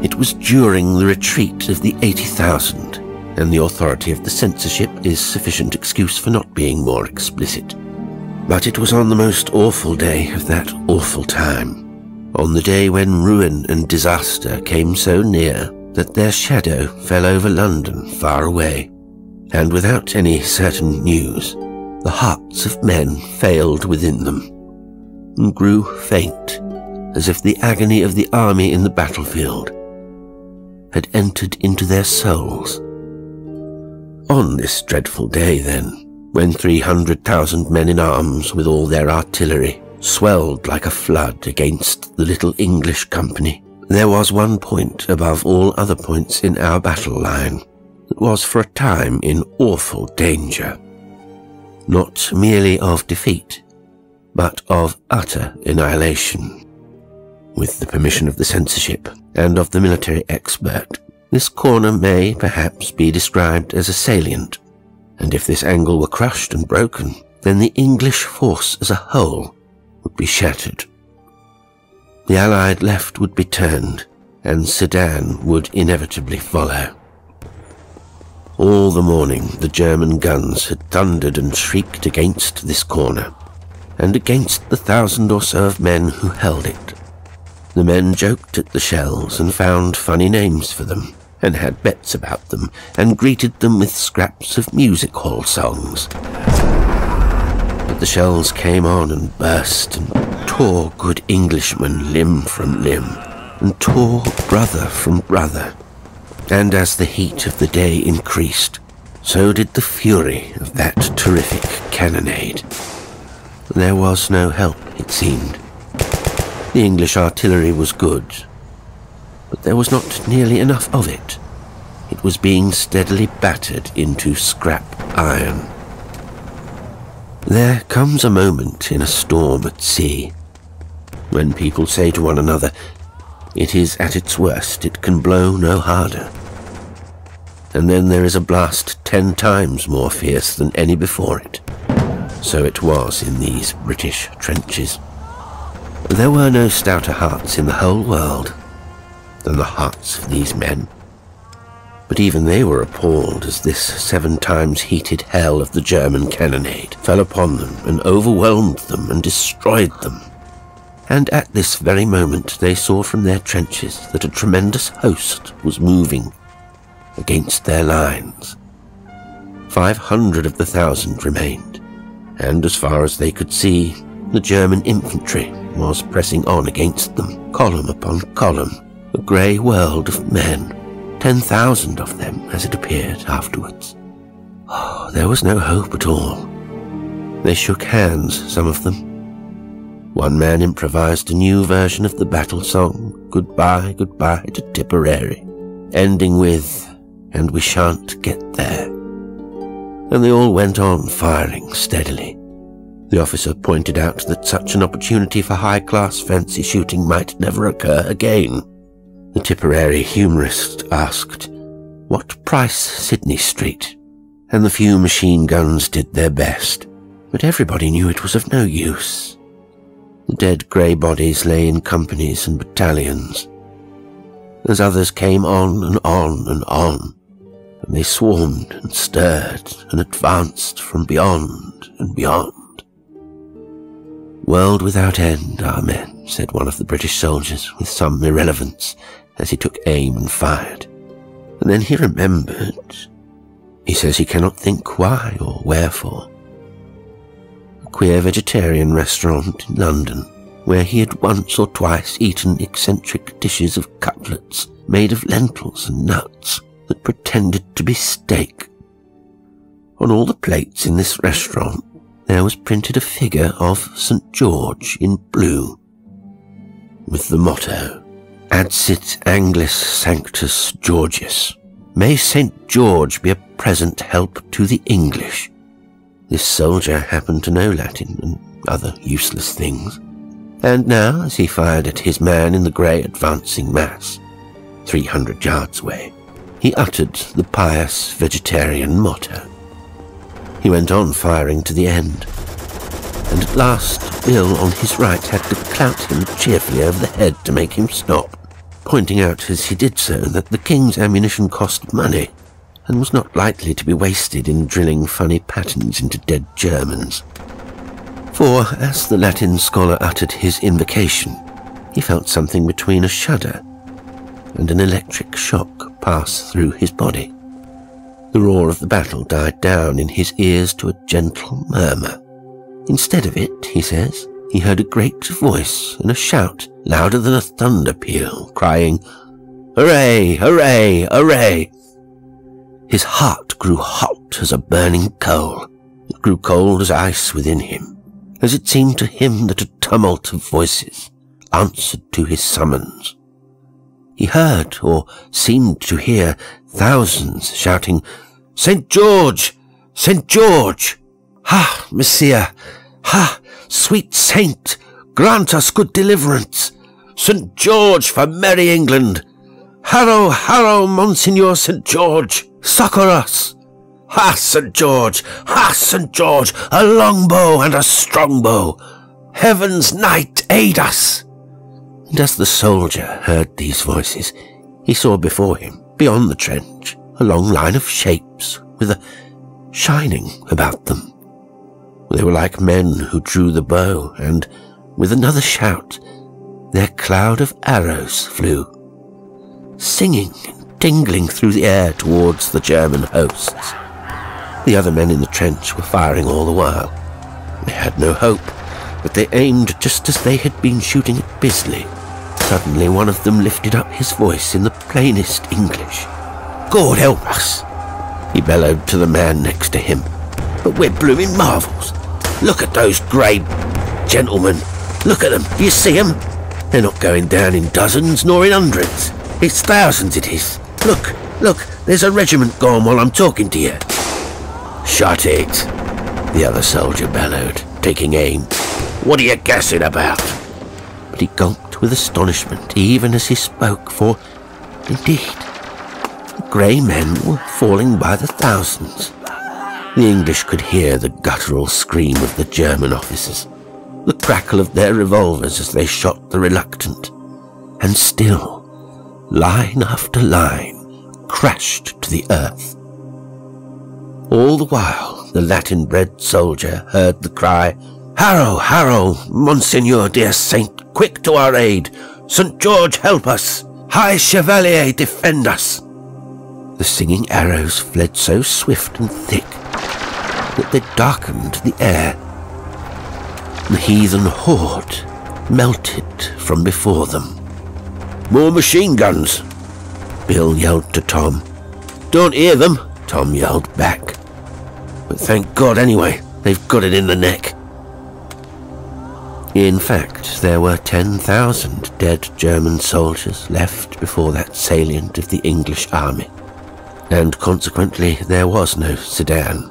It was during the retreat of the 80,000, and the authority of the censorship is sufficient excuse for not being more explicit. But it was on the most awful day of that awful time, on the day when ruin and disaster came so near that their shadow fell over London far away, and without any certain news, the hearts of men failed within them, and grew faint, as if the agony of the army in the battlefield had entered into their souls. On this dreadful day, then, when 300,000 men in arms with all their artillery swelled like a flood against the little English company, there was one point above all other points in our battle line that was for a time in awful danger, not merely of defeat, but of utter annihilation. With the permission of the censorship and of the military expert, this corner may perhaps be described as a salient, and if this angle were crushed and broken, then the English force as a whole would be shattered. The Allied left would be turned, and Sedan would inevitably follow. All the morning the German guns had thundered and shrieked against this corner, and against the 1,000 or so of men who held it. The men joked at the shells and found funny names for them, and had bets about them, and greeted them with scraps of music hall songs. But the shells came on and burst, and tore good Englishmen limb from limb, and tore brother from brother. And as the heat of the day increased, so did the fury of that terrific cannonade. There was no help, it seemed. The English artillery was good, but there was not nearly enough of it. It was being steadily battered into scrap iron. There comes a moment in a storm at sea when people say to one another, "It is at its worst, it can blow no harder." And then there is a blast 10 times more fierce than any before it. So it was in these British trenches. There were no stouter hearts in the whole world than the hearts of these men. But even they were appalled as this 7 times heated hell of the German cannonade fell upon them and overwhelmed them and destroyed them. And at this very moment they saw from their trenches that a tremendous host was moving against their lines. 500 of the 1,000 remained, and as far as they could see, the German infantry was pressing on against them, column upon column, a grey world of men, 10,000 of them, as it appeared afterwards. Oh, there was no hope at all. They shook hands, some of them. One man improvised a new version of the battle song, "Goodbye, goodbye to Tipperary," ending with, "And we shan't get there." And they all went on firing steadily. The officer pointed out that such an opportunity for high-class fancy shooting might never occur again. The Tipperary humorist asked, "What price Sydney Street?" And the few machine guns did their best, but everybody knew it was of no use. The dead grey bodies lay in companies and battalions, as others came on and on and on, and they swarmed and stirred and advanced from beyond and beyond. "World without end, amen," said one of the British soldiers with some irrelevance as he took aim and fired. And then he remembered. He says he cannot think why or wherefore. A queer vegetarian restaurant in London, where he had once or twice eaten eccentric dishes of cutlets made of lentils and nuts that pretended to be steak. On all the plates in this restaurant there was printed a figure of St. George in blue, with the motto, "Adsit Anglis Sanctus Georgius." May St. George be a present help to the English. This soldier happened to know Latin and other useless things, and now, as he fired at his man in the grey advancing mass, 300 yards away, he uttered the pious vegetarian motto. He went on firing to the end, and at last Bill on his right had to clout him cheerfully over the head to make him stop. pointing out as he did so that the king's ammunition cost money and was not likely to be wasted in drilling funny patterns into dead Germans. For, as the Latin scholar uttered his invocation, he felt something between a shudder and an electric shock pass through his body. The roar of the battle died down in his ears to a gentle murmur. Instead of it, he says, he heard a great voice and a shout louder than a thunder peal, crying, "Hooray! Hooray! Hooray!" His heart grew hot as a burning coal. It grew cold as ice within him, as it seemed to him that a tumult of voices answered to his summons. He heard, or seemed to hear, thousands shouting, "St. George! St. George! Ha, Messiah! Ha, sweet saint! Grant us good deliverance! St. George for merry England! Harrow, harrow, Monsignor St. George! Succour us! Ha, St. George! Ha, St. George! A long bow and a strong bow! Heaven's knight, aid us!" And as the soldier heard these voices, he saw before him, beyond the trench, a long line of shapes with a shining about them. They were like men who drew the bow, and, with another shout, their cloud of arrows flew, singing and tingling through the air towards the German hosts. The other men in the trench were firing all the while. They had no hope, but they aimed just as they had been shooting at Bisley. Suddenly one of them lifted up his voice in the plainest English. "God help us!" he bellowed to the man next to him. "But we're blooming marvels! Look at those grey gentlemen! Look at them! Do you see them? They're not going down in dozens nor in hundreds. It's thousands it is. Look, look, there's a regiment gone while I'm talking to you." "Shut it!" the other soldier bellowed, taking aim. "What are you gassing about?" But he gulped with astonishment even as he spoke, for, indeed, the grey men were falling by the thousands. The English could hear the guttural scream of the German officers, the crackle of their revolvers as they shot the reluctant, and still, line after line crashed to the earth. All the while, the Latin-bred soldier heard the cry, "Harrow, harrow, Monsignor, dear saint, quick to our aid! St. George, help us! High Chevalier, defend us!" The singing arrows fled so swift and thick that they darkened the air. The heathen horde melted from before them. "More machine guns!" Bill yelled to Tom. "Don't hear them," Tom yelled back. "But thank God anyway, they've got it in the neck." In fact, there were 10,000 dead German soldiers left before that salient of the English army, and consequently there was no Sedan.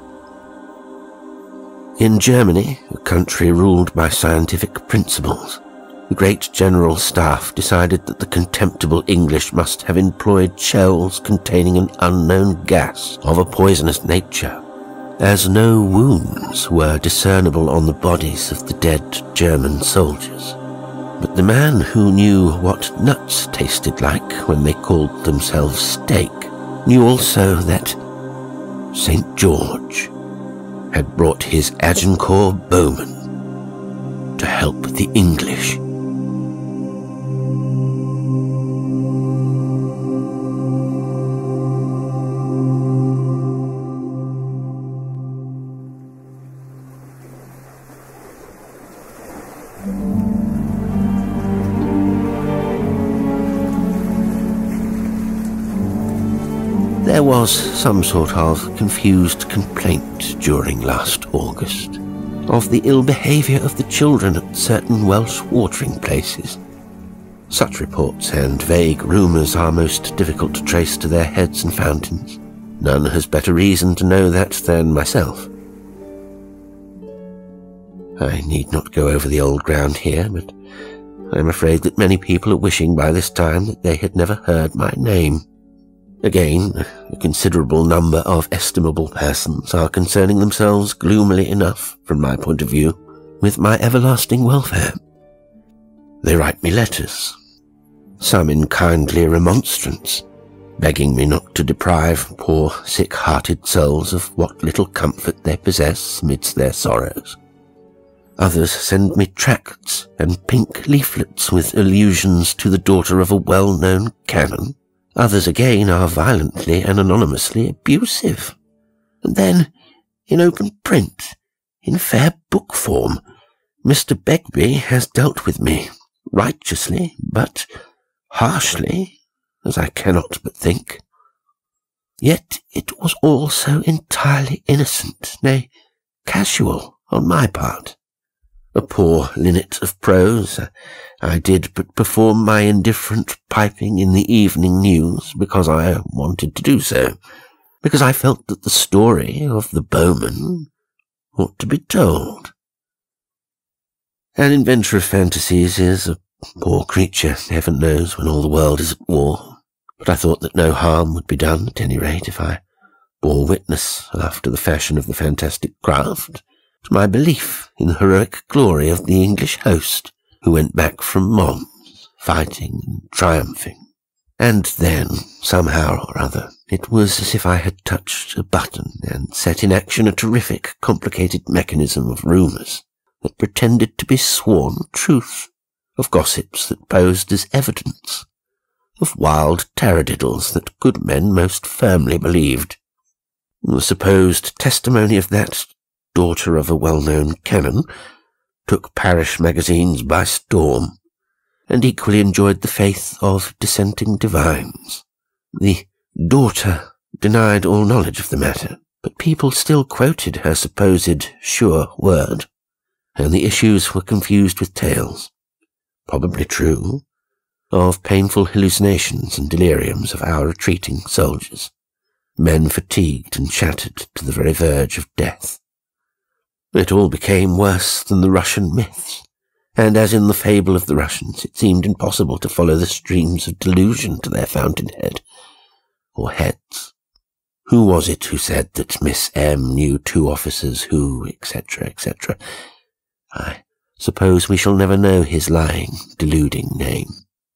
In Germany, a country ruled by scientific principles, the great general staff decided that the contemptible English must have employed shells containing an unknown gas of a poisonous nature, as no wounds were discernible on the bodies of the dead German soldiers. But the man who knew what nuts tasted like when they called themselves steak knew also that St. George had brought his Agincourt bowmen to help the English. There was some sort of confused complaint during last August of the ill behaviour of the children at certain Welsh watering places. Such reports and vague rumours are most difficult to trace to their heads and fountains. None has better reason to know that than myself. I need not go over the old ground here, but I am afraid that many people are wishing by this time that they had never heard my name. Again, a considerable number of estimable persons are concerning themselves gloomily enough, from my point of view, with my everlasting welfare. They write me letters. some in kindly remonstrance, begging me not to deprive poor sick-hearted souls of what little comfort they possess amidst their sorrows. Others send me tracts and pink leaflets with allusions to the daughter of a well-known canon. Others again are violently and anonymously abusive. And then, in open print, in fair book form, Mr. Begbie has dealt with me, righteously, but harshly, as I cannot but think. Yet it was all so entirely innocent, nay, casual on my part. A poor linnet of prose, I did but perform my indifferent piping in the evening news because I wanted to do so, because I felt that the story of the bowman ought to be told. An inventor of fantasies is a poor creature, heaven knows, when all the world is at war, but I thought that no harm would be done, at any rate, if I bore witness, after the fashion of the fantastic craft, to my belief in the heroic glory of the English host who went back from Mons, fighting and triumphing. And then, somehow or other, it was as if I had touched a button and set in action a terrific, complicated mechanism of rumours that pretended to be sworn truth, of gossips that posed as evidence, of wild taradiddles that good men most firmly believed. The supposed testimony of that daughter of a well-known canon took parish magazines by storm, and equally enjoyed the faith of dissenting divines. The daughter denied all knowledge of the matter, but people still quoted her supposed sure word, and the issues were confused with tales, probably true, of painful hallucinations and deliriums of our retreating soldiers, men fatigued and shattered to the very verge of death. It all became worse than the Russian myths, and as in the fable of the Russians, it seemed impossible to follow the streams of delusion to their fountainhead, or heads. Who was it who said that Miss M knew 2 officers who, etc., etc.? I suppose we shall never know his lying, deluding name.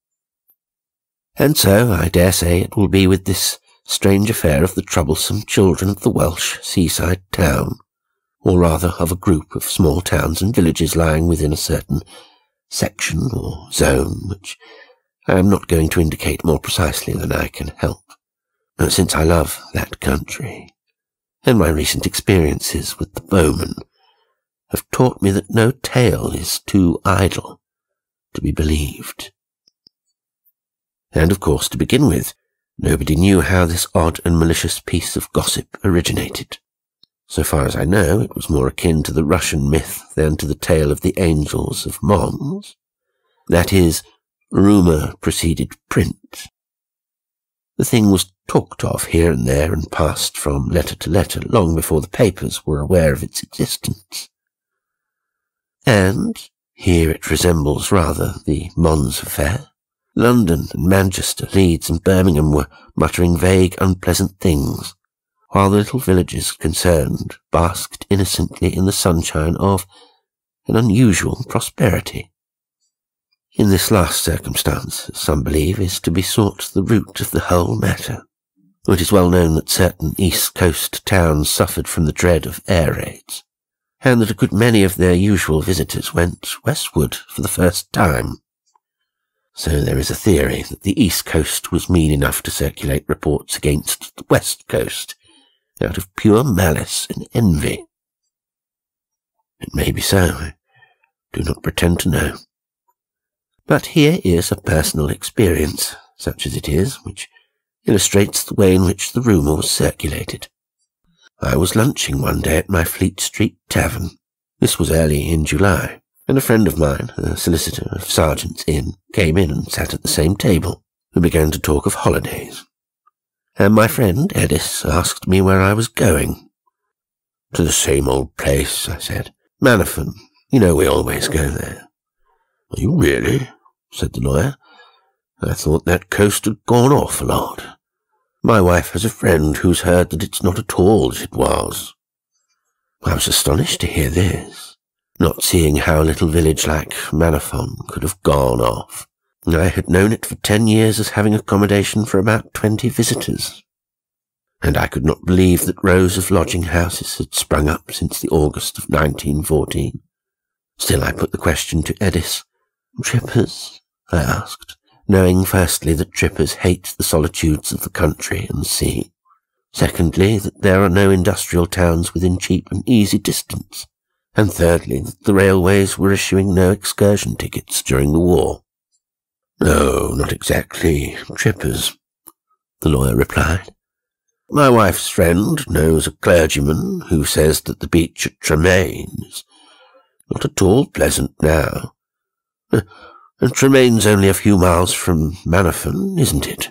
And so, I dare say, it will be with this strange affair of the troublesome children of the Welsh seaside town, or rather of a group of small towns and villages lying within a certain section or zone, which I am not going to indicate more precisely than I can help, since I love that country, and my recent experiences with the bowman have taught me that no tale is too idle to be believed. And of course, to begin with, nobody knew how this odd and malicious piece of gossip originated. So far as I know, it was more akin to the Russian myth than to the tale of the angels of Mons. That is, rumour preceded print. The thing was talked of here and there and passed from letter to letter long before the papers were aware of its existence. And here it resembles rather the Mons affair. London and Manchester, Leeds and Birmingham were muttering vague, unpleasant things, while the little villages concerned basked innocently in the sunshine of an unusual prosperity. In this last circumstance, some believe, is to be sought the root of the whole matter. It is well known that certain East Coast towns suffered from the dread of air raids, and that a good many of their usual visitors went westward for the first time. So there is a theory that the East Coast was mean enough to circulate reports against the West Coast, out of pure malice and envy. It may be so, I do not pretend to know. But here is a personal experience, such as it is, which illustrates the way in which the rumour was circulated. I was lunching one day at my Fleet Street tavern. This was early in July, and a friend of mine, a solicitor of Sergeant's Inn, came in and sat at the same table. We began to talk of holidays, and my friend Ellis asked me where I was going. "To the same old place," I said. "Manafun. You know we always go there." "Are you really?" said the lawyer. "I thought that coast had gone off a lot. My wife has a friend who's heard that it's not at all as it was." I was astonished to hear this, not seeing how a little village like Manafun could have gone off. I had known it for 10 years as having accommodation for about 20 visitors, and I could not believe that rows of lodging-houses had sprung up since the August of 1914. Still I put the question to Edis. "Trippers?" I asked, knowing firstly that trippers hate the solitudes of the country and the sea. Secondly, that there are no industrial towns within cheap and easy distance. And thirdly, that the railways were issuing no excursion tickets during the war. "No, not exactly trippers," the lawyer replied. "My wife's friend knows a clergyman who says that the beach at Tremaine is not at all pleasant now. And Tremaine's only a few miles from Manafan, isn't it?"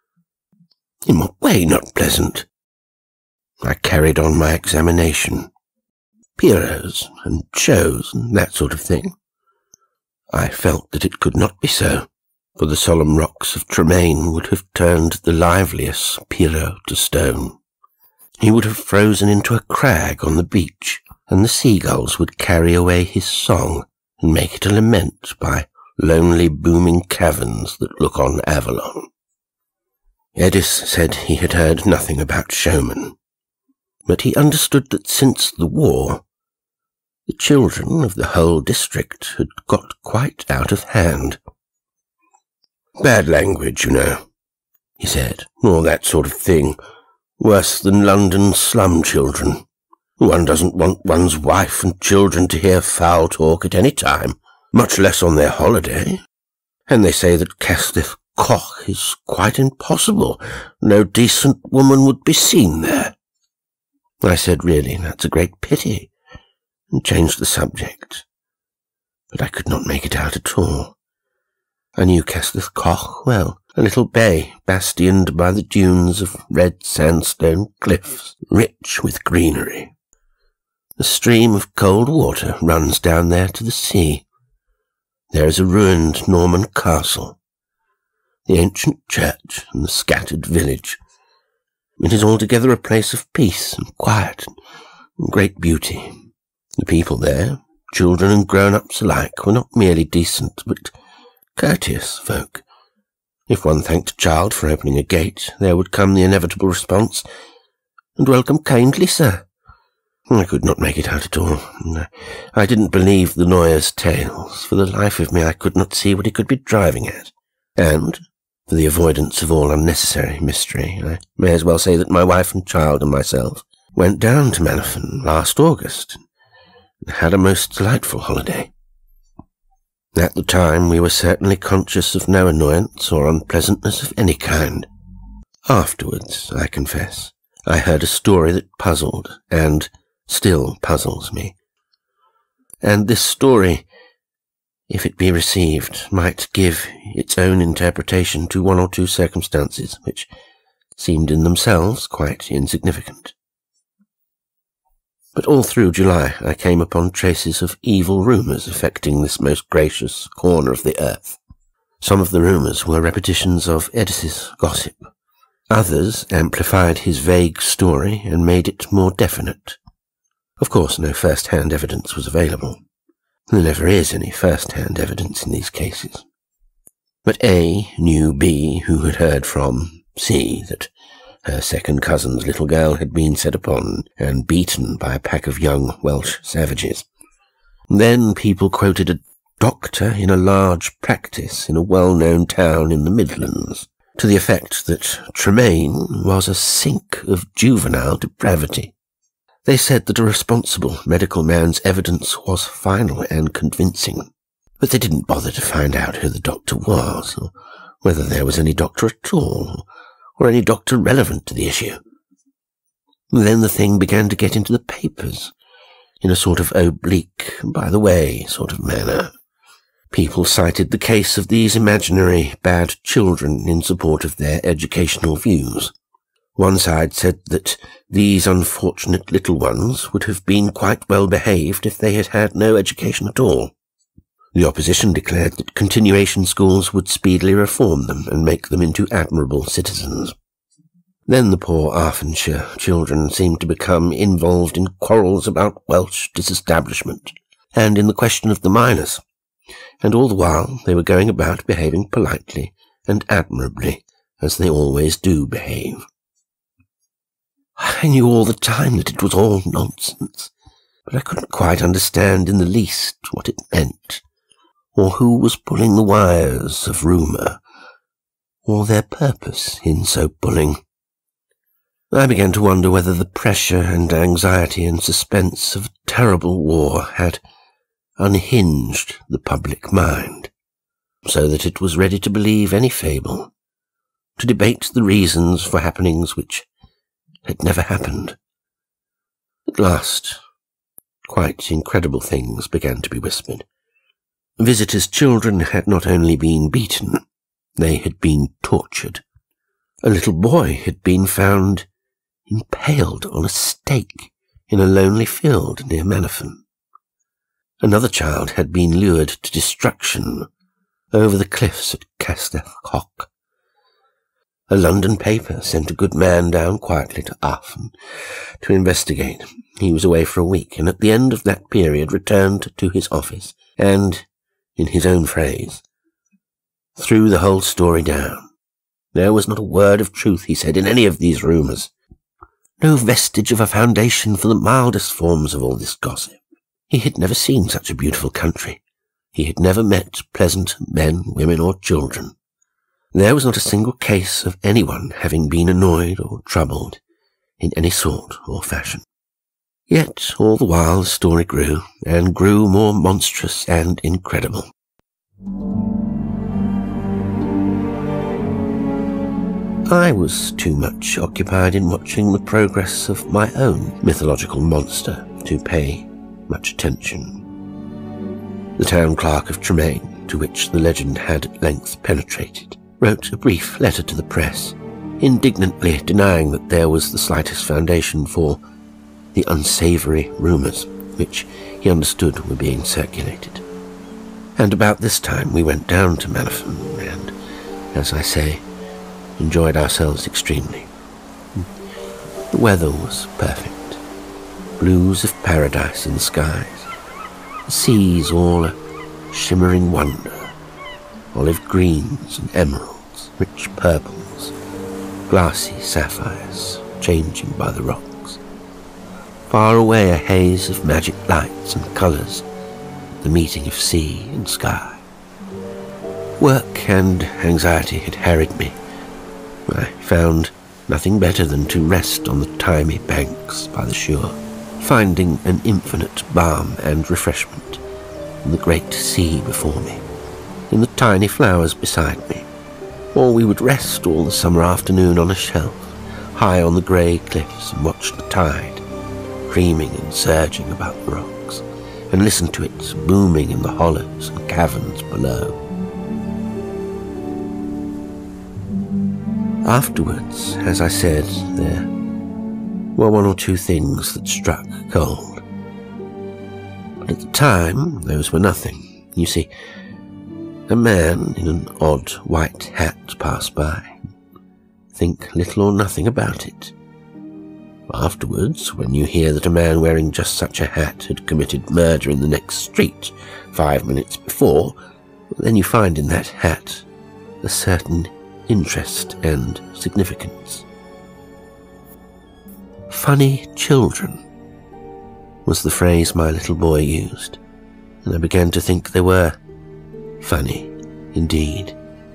"In what way not pleasant?" I carried on my examination. "Pierrots and shows and that sort of thing." I felt that it could not be so, for the solemn rocks of Tremaine would have turned the liveliest Pierrot to stone. He would have frozen into a crag on the beach, and the seagulls would carry away his song and make it a lament by lonely booming caverns that look on Avalon. Edis said he had heard nothing about showmen, but he understood that since the war, the children of the whole district had got quite out of hand. "Bad language, you know," he said, "all that sort of thing, worse than London slum children. One doesn't want one's wife and children to hear foul talk at any time, much less on their holiday. And they say that Castell Coch is quite impossible. No decent woman would be seen there." I said, "Really, that's a great pity," and changed the subject. But I could not make it out at all. I knew Castell Coch well, a little bay bastioned by the dunes of red sandstone cliffs, rich with greenery. A stream of cold water runs down there to the sea. There is a ruined Norman castle, the ancient church, and the scattered village. It is altogether a place of peace and quiet and great beauty. The people there, children and grown-ups alike, were not merely decent, but courteous folk. If one thanked a child for opening a gate, there would come the inevitable response, "And welcome kindly, sir." I could not make it out at all. I didn't believe the lawyer's tales. For the life of me, I could not see what he could be driving at. And, for the avoidance of all unnecessary mystery, I may as well say that my wife and child and myself went down to Manafan last August and had a most delightful holiday. At the time, we were certainly conscious of no annoyance or unpleasantness of any kind. Afterwards, I confess, I heard a story that puzzled and still puzzles me. And this story, if it be received, might give its own interpretation to one or two circumstances which seemed in themselves quite insignificant. But all through July I came upon traces of evil rumours affecting this most gracious corner of the earth. Some of the rumours were repetitions of Edis's gossip. Others amplified his vague story and made it more definite. Of course, no first-hand evidence was available. There never is any first-hand evidence in these cases. But A knew B, who had heard from C, that her second cousin's little girl had been set upon and beaten by a pack of young Welsh savages. Then people quoted a doctor in a large practice in a well-known town in the Midlands, to the effect that Tremaine was a sink of juvenile depravity. They said that a responsible medical man's evidence was final and convincing, but they didn't bother to find out who the doctor was, or whether there was any doctor at all, or any doctor relevant to the issue. Then the thing began to get into the papers, in a sort of oblique, by-the-way sort of manner. People cited the case of these imaginary bad children in support of their educational views. One side said that these unfortunate little ones would have been quite well behaved if they had had no education at all. The opposition declared that continuation schools would speedily reform them and make them into admirable citizens. Then the poor Arfenshire children seemed to become involved in quarrels about Welsh disestablishment, and in the question of the miners. and all the while they were going about behaving politely and admirably, as they always do behave. I knew all the time that it was all nonsense, but I couldn't quite understand in the least what it meant, or who was pulling the wires of rumour, or their purpose in so pulling. I began to wonder whether the pressure and anxiety and suspense of a terrible war had unhinged the public mind, so that it was ready to believe any fable, to debate the reasons for happenings which had never happened. At last, quite incredible things began to be whispered. Visitors' children had not only been beaten, they had been tortured. A little boy had been found impaled on a stake in a lonely field near Manafan. Another child had been lured to destruction over the cliffs at Castell Coch. A London paper sent a good man down quietly to Aachen to investigate. He was away for a week, and at the end of that period returned to his office and, in his own phrase, threw the whole story down. There was not a word of truth, he said, in any of these rumours. No vestige of a foundation for the mildest forms of all this gossip. He had never seen such a beautiful country. He had never met pleasant men, women, or children. There was not a single case of anyone having been annoyed or troubled in any sort or fashion. Yet all the while the story grew, and grew more monstrous and incredible. I was too much occupied in watching the progress of my own mythological monster to pay much attention. The town clerk of Tremaine, to which the legend had at length penetrated, wrote a brief letter to the press, indignantly denying that there was the slightest foundation for the unsavoury rumours which he understood were being circulated. And about this time we went down to Manafan and, as I say, enjoyed ourselves extremely. The weather was perfect. Blues of paradise in the skies. The seas all a shimmering wonder. Olive greens and emeralds, rich purples, glassy sapphires changing by the rocks. Far away a haze of magic lights and colours, the meeting of sea and sky. Work and anxiety had harried me. I found nothing better than to rest on the thymy banks by the shore, finding an infinite balm and refreshment in the great sea before me, in the tiny flowers beside me, or we would rest all the summer afternoon on a shelf, high on the grey cliffs, and watch the tide, creaming and surging about the rocks, and listen to it booming in the hollows and caverns below. Afterwards, as I said, there were one or two things that struck cold. But at the time, those were nothing. You see, a man in an odd white hat passed by. Think little or nothing about it. Afterwards, when you hear that a man wearing just such a hat had committed murder in the next street 5 minutes before, then you find in that hat a certain interest and significance. Funny children was the phrase my little boy used, and I began to think they were funny indeed.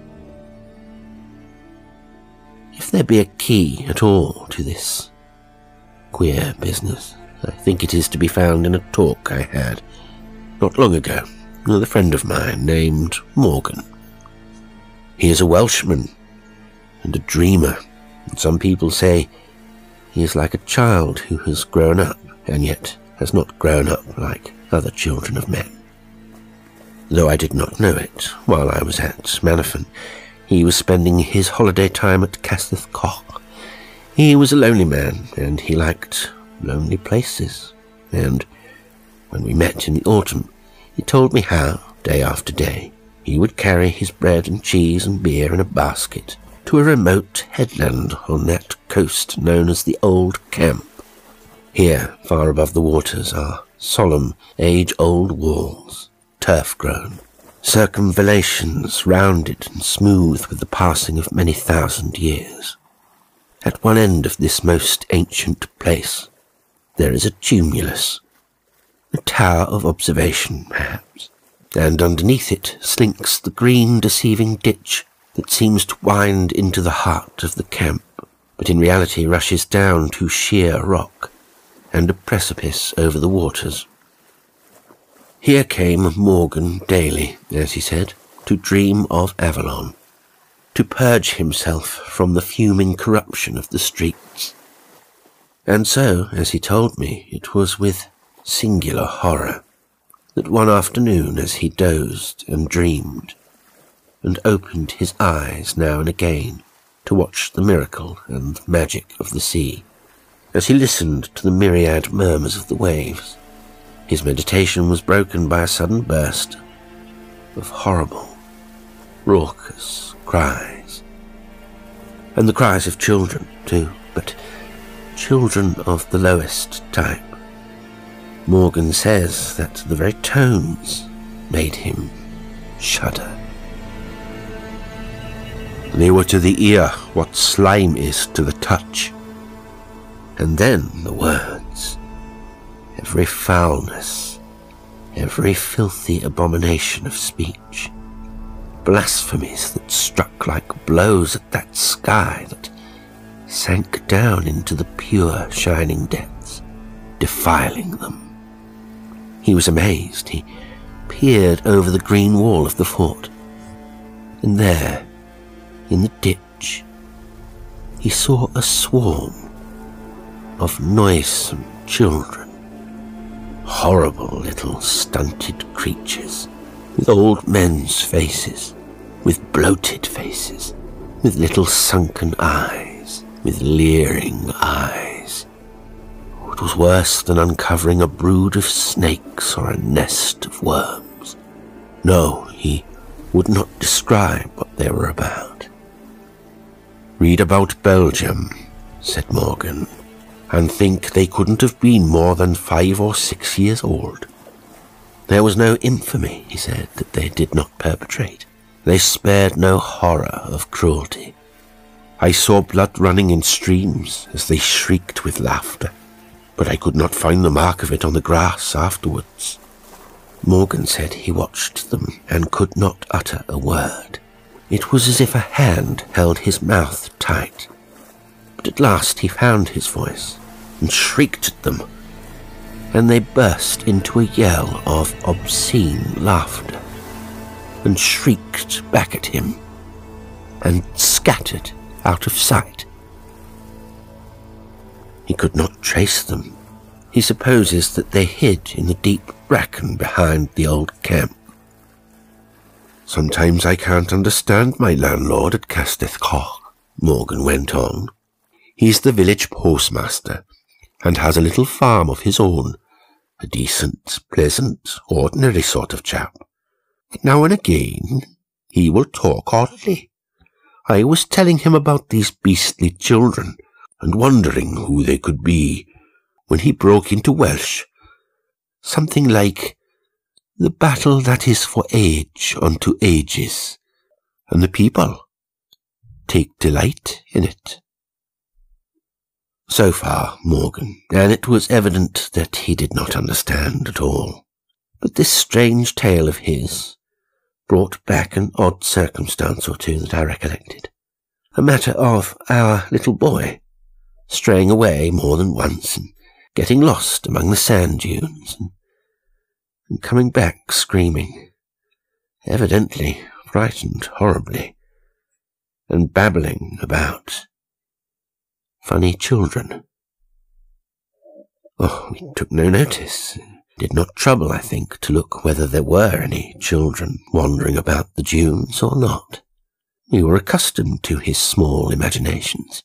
If there be a key at all to this queer business, I think it is to be found in a talk I had not long ago with a friend of mine named Morgan. He is a Welshman and a dreamer, and some people say he is like a child who has grown up and yet has not grown up like other children of men. Though I did not know it, while I was at Manafan, he was spending his holiday time at Castell Coch. He was a lonely man, and he liked lonely places, and when we met in the autumn, he told me how, day after day, he would carry his bread and cheese and beer in a basket to a remote headland on that coast known as the Old Camp. Here, far above the waters, are solemn, age-old walls, turf-grown, circumvallations rounded and smooth with the passing of many thousand years. At one end of this most ancient place there is a tumulus, a tower of observation perhaps, and underneath it slinks the green deceiving ditch that seems to wind into the heart of the camp, but in reality rushes down to sheer rock and a precipice over the waters. Here came Morgan daily, as he said, to dream of Avalon, to purge himself from the fuming corruption of the streets. And so, as he told me, it was with singular horror that one afternoon, as he dozed and dreamed, and opened his eyes now and again to watch the miracle and magic of the sea, as he listened to the myriad murmurs of the waves, his meditation was broken by a sudden burst of horrible, raucous cries. And the cries of children, too, but children of the lowest type. Morgan says that the very tones made him shudder. They were to the ear what slime is to the touch. And then the words, every foulness, every filthy abomination of speech, blasphemies that struck like blows at that sky that sank down into the pure shining depths, defiling them. He was amazed. He peered over the green wall of the fort, and there, in the ditch, he saw a swarm of noisome children, horrible little stunted creatures, with old men's faces, with bloated faces, with little sunken eyes, with leering eyes. It was worse than uncovering a brood of snakes or a nest of worms. No, he would not describe what they were about. "Read about Belgium," said Morgan, "and think they couldn't have been more than 5 or 6 years old. There was no infamy," he said, "that they did not perpetrate. They spared no horror of cruelty. I saw blood running in streams as they shrieked with laughter, but I could not find the mark of it on the grass afterwards." Morgan said he watched them and could not utter a word. It was as if a hand held his mouth tight. But at last he found his voice and shrieked at them, and they burst into a yell of obscene laughter, and shrieked back at him, and scattered out of sight. He could not trace them. He supposes that they hid in the deep bracken behind the old camp. "Sometimes I can't understand my landlord at Castell Coch," Morgan went on. "He's the village postmaster, and has a little farm of his own, a decent, pleasant, ordinary sort of chap. Now and again he will talk oddly. I was telling him about these beastly children, and wondering who they could be, when he broke into Welsh. Something like, 'The battle that is for age unto ages, and the people take delight in it.'" So far, Morgan, and it was evident that he did not understand at all. But this strange tale of his brought back an odd circumstance or two that I recollected. A matter of our little boy, straying away more than once, and getting lost among the sand dunes, and coming back screaming, evidently frightened horribly, and babbling about funny children. Oh, we took no notice, did not trouble, I think, to look whether there were any children wandering about the dunes or not. We were accustomed to his small imaginations.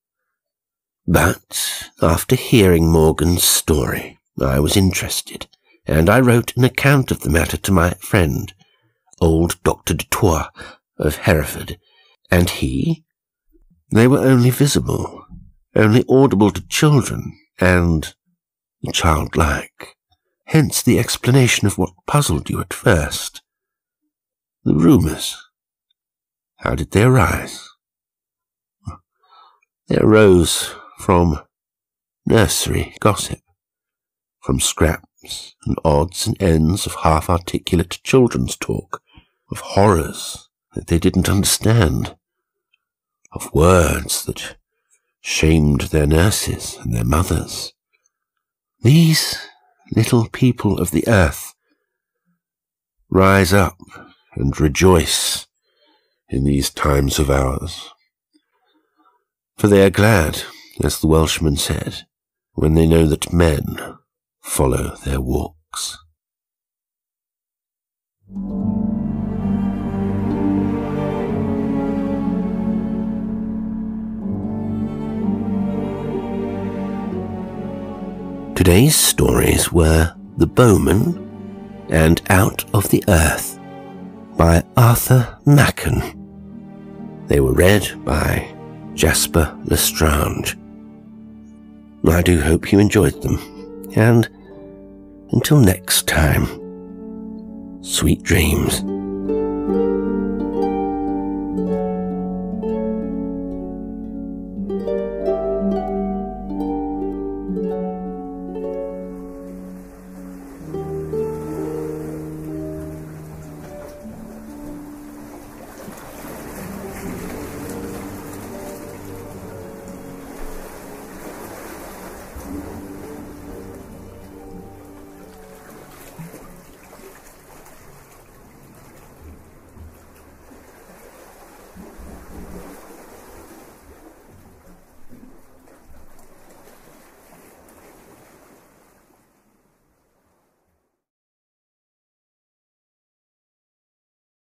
But after hearing Morgan's story, I was interested, and I wrote an account of the matter to my friend, old Dr. de Tours of Hereford, and they were only visible, only audible to children, and childlike. Hence the explanation of what puzzled you at first. The rumours. How did they arise? They arose from nursery gossip, from scraps and odds and ends of half-articulate children's talk, of horrors that they didn't understand, of words that shamed their nurses and their mothers. These little people of the earth rise up and rejoice in these times of ours. For they are glad, as the Welshman said, when they know that men follow their walks. Today's stories were The Bowman and Out of the Earth by Arthur Machen. They were read by Jasper Lestrange. I do hope you enjoyed them, and until next time, sweet dreams.